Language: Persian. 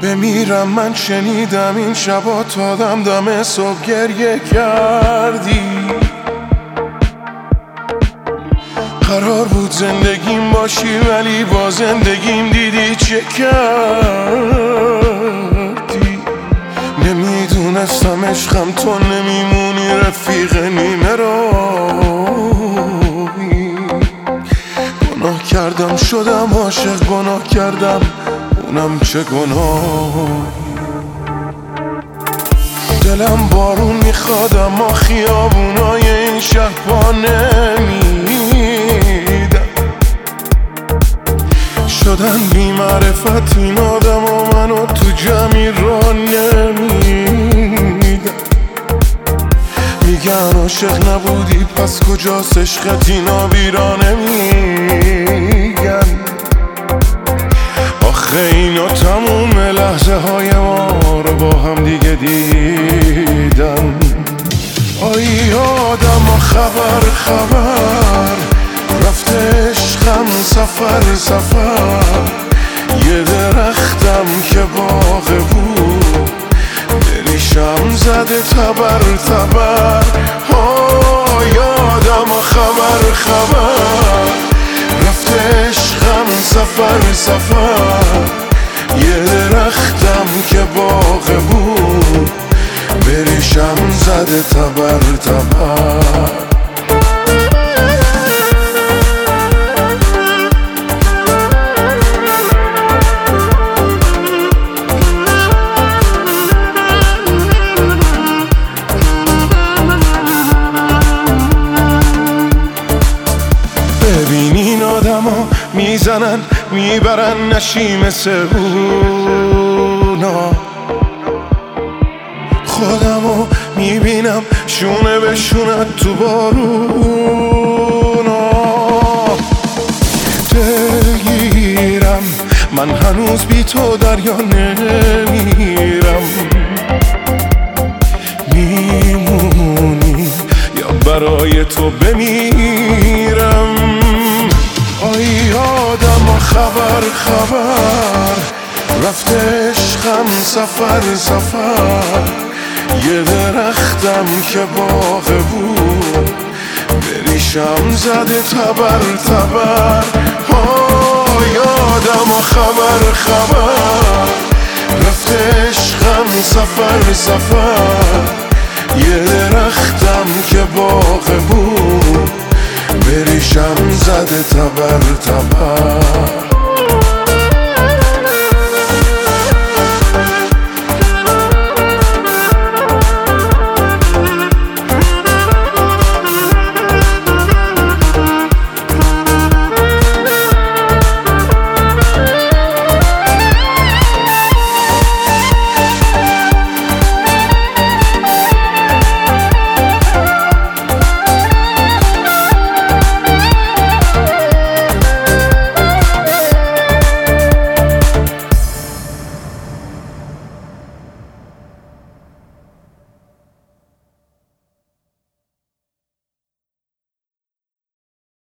بمیرم من شنیدم این شبا تا دم صبح گریه کردی. قرار بود زندگیم باشی ولی با زندگیم دیدی چه کردی. نمیدونستم عشقم تو نمیمونی رفیق نیمه راهی. گناه کردم شدم عاشق، گناه کردم اونم چه گناهی. دلم بارون میخواد اما خیابونای این شهر پا نمیدم. شدن بی معرفت این آدم و منو تو جمعی را نمیدم. میگن عاشق نبودی پس کجاست عشقت، اینا بیرا نمیگن. آخه اینا تموم لحظه های ما رو با هم دیگه دیدن. آی آدم خبر رفته عشقم سفر. یه درختم که باغ بود دلیشم زده تبر. آی آدم خبر رفته عشقم سفر. یه درختم که باغ بود بریشم زده تبر. ببینین آدما میزنن میبرن نشیم سهونا. خودمو میبینم شونه به شونه تو بارونا. دلگیرم من هنوز بی تو دریا نمیرم. میمونی یا برای تو بمیرم. آی آدم خبر رفته عشقم سفر. یه درختم که باغ بود بریشم زده تبر. آی آدم خبر رفته عشقم سفر. یه درختم که باغ بود بریشم زده تبر.